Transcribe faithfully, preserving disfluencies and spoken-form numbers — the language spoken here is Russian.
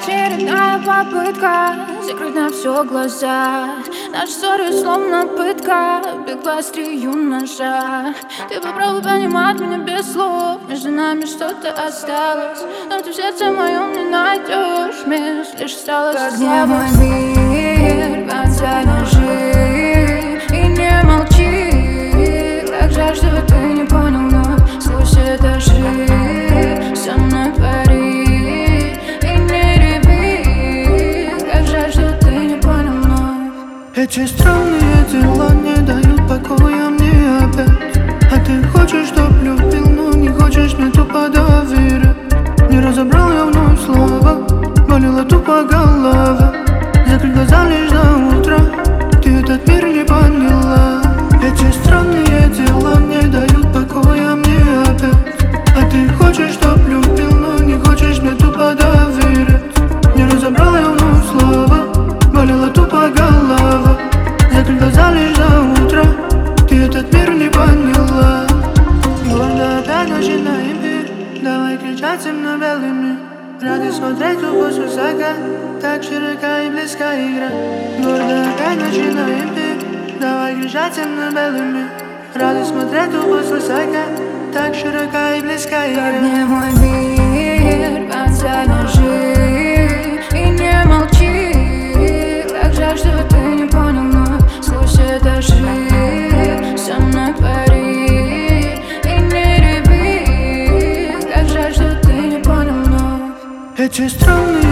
очередная попытка закрыть на все глаза. Наши ссоры словно пытка, бегла острию ножа. Ты попробуй понимать меня без слов, между нами что-то осталось, но ты в сердце моем не найдешь мест, лишь осталось. Где мой мир, бросай ножи и не молчи. Как жаль, что ты не понял, но сквозь этажи со мной пари и не реви. Как жаль, что ты не понял, но эти странные дела не дают покоя мне опять. А ты хочешь, чтоб любил, но не хочешь мне тупо доверять. Не разобрал я вновь слова, болела тупо голова. Закрыть глаза лишь до утра, ты этот мир не поняла. Эти странные дела не дают покоя мне опять. А ты хочешь, чтоб любил, но не хочешь мне тупо доверять. Не разобрал я вновь слова, болела тупо голова. Закрыть глаза лишь до утра, ты этот мир не поняла. Гордо опять начинаем пир, давай кричать темно-белыми. Рады смотреть тупо свысока, так широка и близка игра. Гордо опять начинаем пир, давай кричать темно-белыми. Рады смотреть тупо свысока, так широка и близка игра. где мой мир, бросай ножи и не молчи. Как жаль, что ты не понял, но сквозь этажи со мной пари и не реви. Как жаль, что ты не понял, но эти странные